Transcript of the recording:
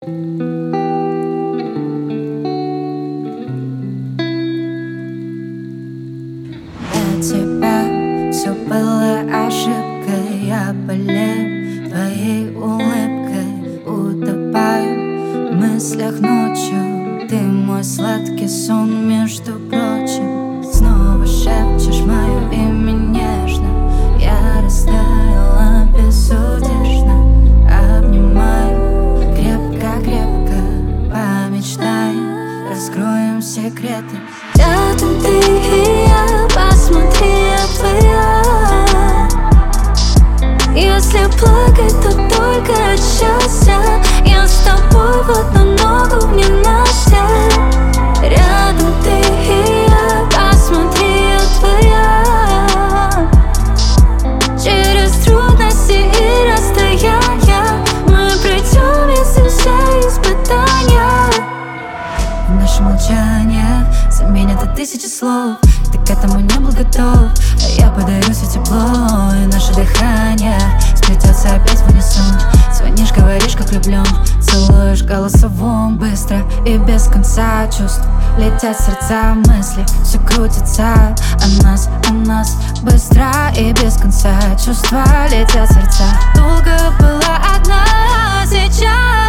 Для тебя все было ошибкой. Я болею твоей улыбкой, утопаю в мыслях ночью. Ты мой сладкий сон, между прочим. Снова шепчешь мое имя нежно. Я растаяла безудержно. Обнимаю крепко-крепко, помечтаем, раскроем секреты. Рядом ты и я, посмотри, я твоя. Если плакать, то только от счастья. Я с тобой в одну ногу, в ненастье. Рядом ты и я, посмотри, я твоя. Через трудности и расстояния мы пройдем, если все испытания. Наше молчание заменят от тысячи слов. Ты к этому не был готов, а я подарю все тепло. И наше дыхание сплетется опять в унисон. Звонишь, говоришь, как влюблен, целуешь голосовом. Быстро и без конца чувств летят сердца, мысли, все крутится о нас. Быстро и без конца чувства летят сердца. Долго была одна, сейчас